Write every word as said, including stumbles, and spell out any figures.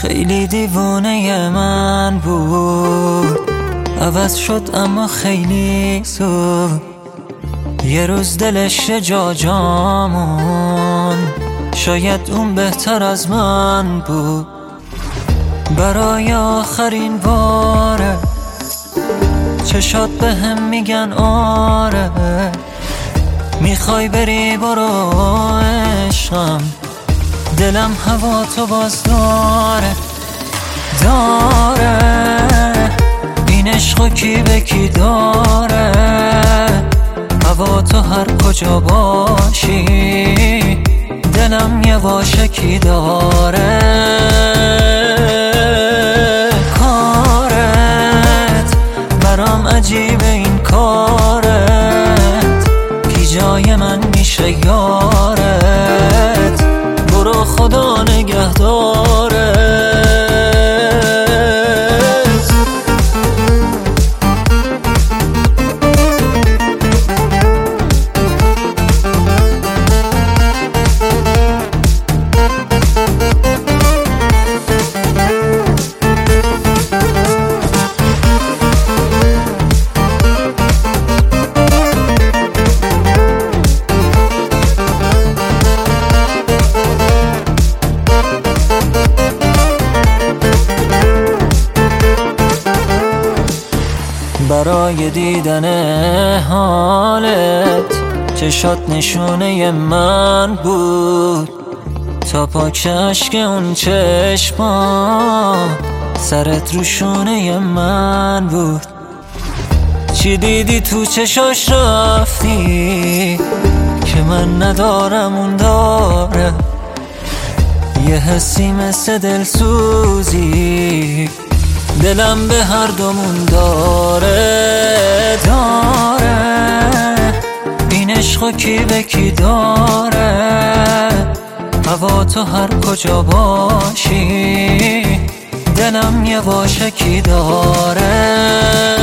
خیلی دیوونه من بود، عوض شد اما خیلی زود. یه روز دلش جا جامون، شاید اون بهتر از من بود. برای آخرین باره چشات به هم میگن آره، میخوای بری برو عشقم، دلم هوا تو باز داره داره. این عشقو کی به کی داره، هوا تو هر کجا باشی، دلم یواشکی داره. کارت برام عجیبه، این کارت کی جای من میشه یارت، برو خدا نگهدارت. برای دیدن حالت چشات نشونه من بود، تا پاک اشک اون چشما سرت رو شونه من بود. چی دیدی تو چشاش رفتی که من ندارم اون داره، یه حسی مثل دلسوزی دلم به هر دومون داره داره. این عشقو کی به کی داره، هوا تو هر کجا باشی، دلم یواشکی داره.